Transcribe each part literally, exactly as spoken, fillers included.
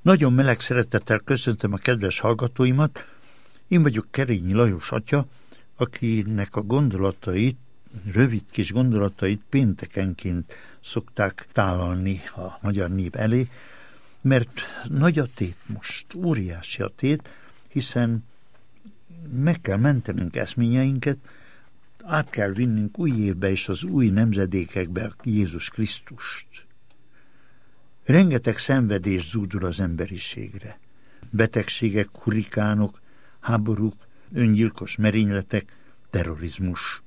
Nagyon meleg szeretettel köszöntöm a kedves hallgatóimat. Én vagyok Kerényi Lajos atya, akinek a gondolatait, rövid kis gondolatait péntekenként szokták tálalni a magyar nép elé, mert nagy a tét most, óriási a tét, hiszen meg kell mentenünk eszményeinket, át kell vinnünk új évbe és az új nemzedékekbe Jézus Krisztust. Rengeteg szenvedés zúdul az emberiségre. Betegségek, hurrikánok, háborúk, öngyilkos merényletek, terrorizmus.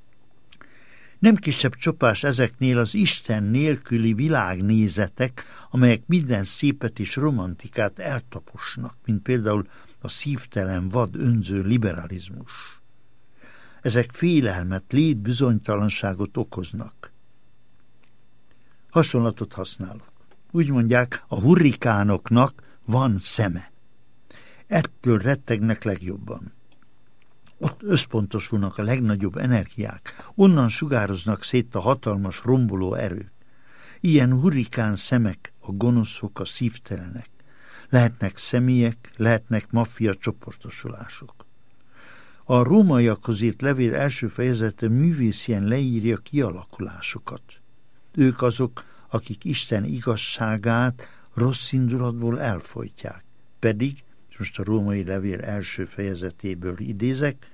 Nem kisebb csapás ezeknél az Isten nélküli világnézetek, amelyek minden szépet és romantikát eltaposnak, mint például a szívtelen, vad, önző liberalizmus. Ezek félelmet, létbizonytalanságot okoznak. Hasonlatot használok. Úgy mondják, a hurrikánoknak van szeme. Ettől rettegnek legjobban. Ott összpontosulnak a legnagyobb energiák, onnan sugároznak szét a hatalmas romboló erők. Ilyen hurrikán szemek a gonoszok, a szívtelenek. Lehetnek személyek, lehetnek maffia csoportosulások. A rómaiakhoz írt levél első fejezete művészien leírja kialakulásokat. Ők azok, akik Isten igazságát rossz indulatból elfojtják. Pedig, és most a római levél első fejezetéből idézek,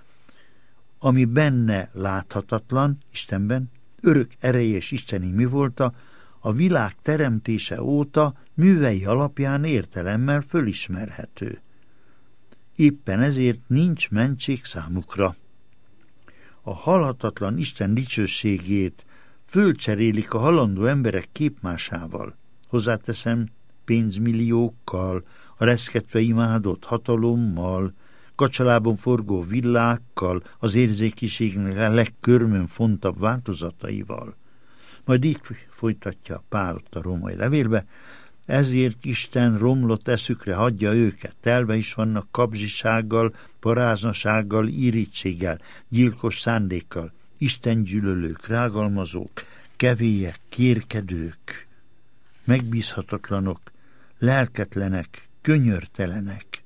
ami benne láthatatlan, Istenben, örök ereje és isteni mi volta, a világ teremtése óta művei alapján értelemmel fölismerhető. Éppen ezért nincs mentség számukra. A halhatatlan Isten dicsőségét fölcserélik a halandó emberek képmásával. Hozzáteszem, pénzmilliókkal, a reszketve imádott hatalommal, kacsalában forgó villákkal, az érzékiségnek a legkörmön fontabb változataival. Majd így folytatja Pál ott a római levélbe, ezért Isten romlott eszükre hagyja őket, telve is vannak kapzsisággal, paráznasággal, irítséggel, gyilkos szándékkal, istengyűlölők, rágalmazók, kevélyek, kérkedők, megbízhatatlanok, lelketlenek, könyörtelenek.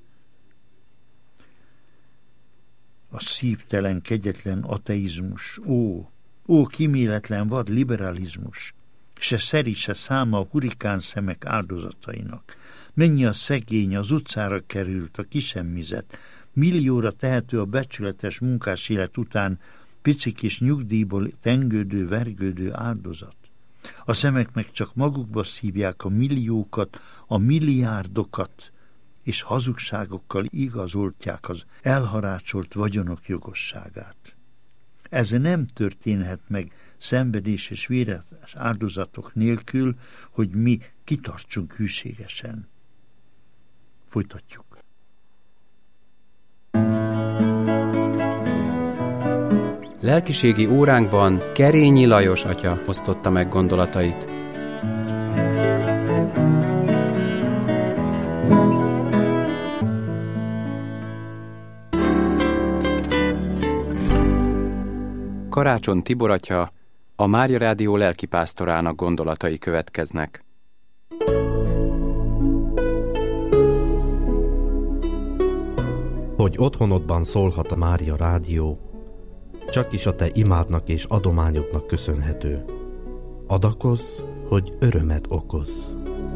A szívtelen, kegyetlen ateizmus, ó, ó, kíméletlen vad liberalizmus, se szeri, se száma a hurikán szemek áldozatainak. Mennyi a szegény, az utcára került, a kisemmizett, millióra tehető a becsületes munkás élet után pici kis nyugdíjból tengődő, vergődő áldozat. A szemek meg csak magukba szívják a milliókat, a milliárdokat, és hazugságokkal igazoltják az elharácsolt vagyonok jogosságát. Ez nem történhet meg szenvedés és véres áldozatok nélkül, hogy mi kitartsunk hűségesen. Folytatjuk. Lelkiségi óránkban Kerényi Lajos atya osztotta meg gondolatait. Karácsony Tibor atya, a Mária Rádió lelkipásztorának gondolatai következnek. Hogy otthonodban szólhat a Mária Rádió, csak is a te imádnak és adományodnak köszönhető. Adakozz, hogy örömet okoz.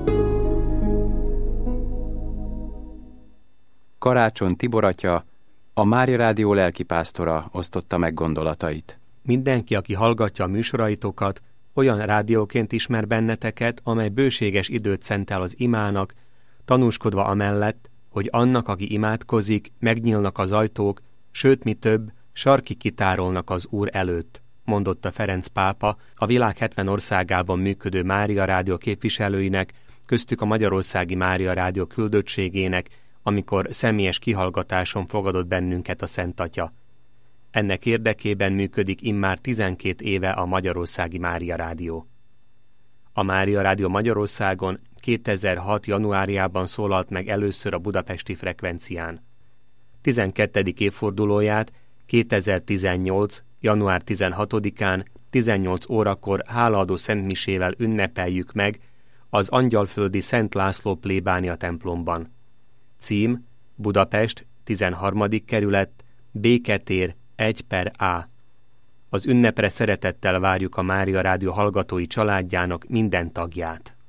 Karácsony Tibor atya, a Mária Rádió lelkipásztora osztotta meg gondolatait. Mindenki, aki hallgatja a műsoraitokat, olyan rádióként ismer benneteket, amely bőséges időt szentel az imának, tanúskodva amellett, hogy annak, aki imádkozik, megnyílnak az ajtók, sőt, mi több, sarki kitárolnak az Úr előtt, mondotta Ferenc pápa a világ hetven országában működő Mária Rádió képviselőinek, köztük a Magyarországi Mária Rádió küldöttségének, amikor személyes kihallgatáson fogadott bennünket a Szent Atya. Ennek érdekében működik immár tizenkét éve a Magyarországi Mária Rádió. A Mária Rádió Magyarországon kétezer-hat januárjában szólalt meg először a budapesti frekvencián. tizenkettedik évfordulóját kétezer-tizennyolc. január tizenhatodikán tizennyolc órakor hálaadó szentmisével ünnepeljük meg az Angyalföldi Szent László plébánia templomban. Cím: Budapest, tizenharmadik kerület, Béketér egy per A. Az ünnepre szeretettel várjuk a Mária Rádió hallgatói családjának minden tagját.